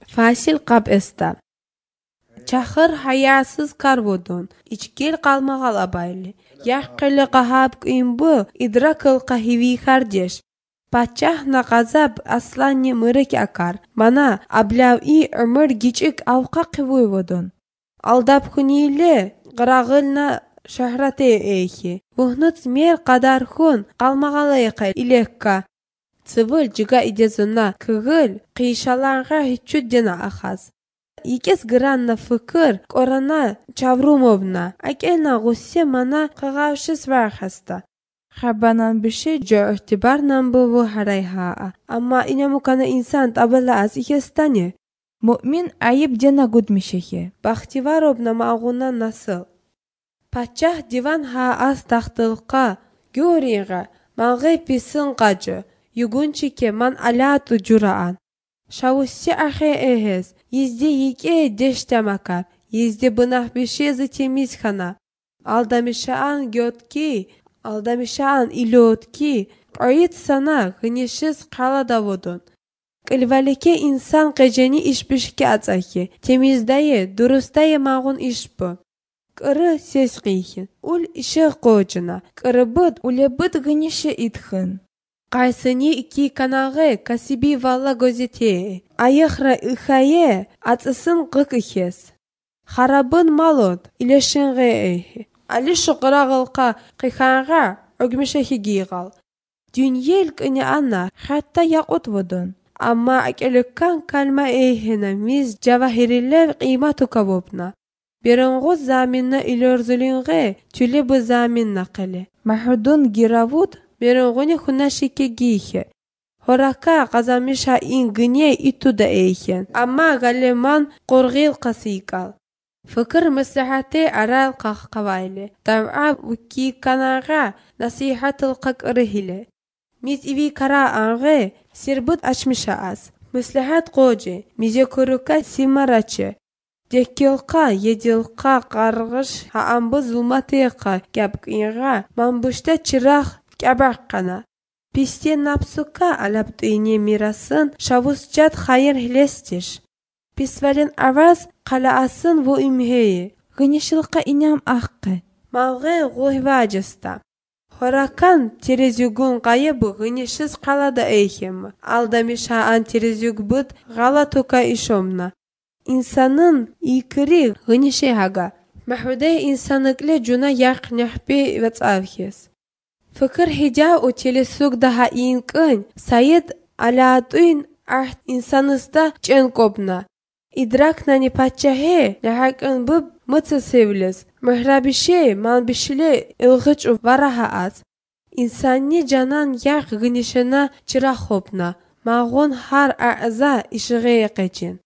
Fasil qab esta. Çahır hayasız karvodon. İçgel qalmağal abaylı. Yaxqili qahab qimbu idrakıl qahivi kardeş. Paçah naqazab aslanni mırık akar. Bana ablavi ömür giçik avqa qivoyvodon. Aldap hunili qırağılna şöhrate eyhi. Vuhnut mer qadar hun qalmağalayqa ilekka. Цывыл жига идезына кыгыл қишаланға хичуддена ахаз. Икес гранна фыкыр корана чаврумовна. Акена гуссе мана қағавшыз вархаста. Хабанан биши жо ихтибарнан буву харайхаа. Амма инамукана инсан табыла аз ихестане. Mümin ayıp dena gudmişehe. Бахтиваровна мағуна насыл. Пачах диван ха аз тахтылқа. Гюриға маңғай писын қажы. Югунчике ман аляту журaan. Шавуссе ахе ehez. Езде еке дештамакар. Езде бынах бешезі темиз хана. Алдамишаан гётки, алдамишаан илётки. Qayıt sana gınişiz qalada vodun. Qilvalikə insan qeceni işbişki atsaki. Temizdayi, durustayi mağun işbu. Qırı ses qiyhin. Ul işi qoğcuna. Qırıbıd, Улебыт гынişe itхын. Qaysını iki kanağı kasibi valla gözeti. Ayıqra ıxaye atsısın qık ihes. Xarabın malot ileşinğe eyhi. Ali şuqırağılqa qıxanğa ögmişehi giğal. Dünyel qını anna hatta yaqut vodun. Amma akılıkkan kalma eyhine miz cavahiriler qimatu kavobna. Birinğuz zaminna ilörzülünğe tülü bu zamin naqili. Mahudun giravud Беронгоне хунашике гихе. Хорака казамиша ин гыне итуда эйхен. Амма галеман qorgil qasикал. Фикр маслихати арал qaqqavayle. Тав'a вики канага насихатыл qaqrihile. Миз иви кара анге сирбут açmışa az. Maslahat qoje. Mize koruka simarachı. Dekilqa, yedilqa qargış ha ambu zulmatiqa gapqinga mambuşta çıraq Кябаққана. Писте напсука алаптыйне мирасын шавусчат хайыр хлестиш. Писвален аваз қалаасын во имхее. гынишылqa inam аққы. Мағэ ғуйваджыста. Хоракан терезюгун қайыбы гынишыз қалада эйхем. Алдамишаан терезюг бұд ғала тока ишомна. İnsanın икри гынише хага. Мәхудей insanıkle cuna яқ няхпе вацавхес. Fikir hija o telesug daha inkın, sayed alatın art insanısta çenkopna. İdrak nani paçahe, nahakın bub mıtsı sevliz. Mihrabişe, malbişile ilgıç varaha az. İnsani canan yağ gınişena çırahopna. Mağun har a'za işıge qecin.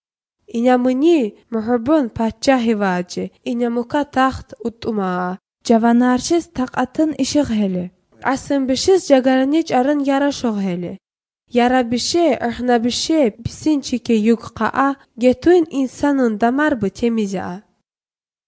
İnamını muhubun paçahe vacı. İnamuka taht utuma. Javanarşız taqatın işıq heli. Asın bişiz jagaraniç arın yara şoğheli. Yara bişe, ahna bişe, bisin çike yuk qa'a, getuin insanın damar bu temize a.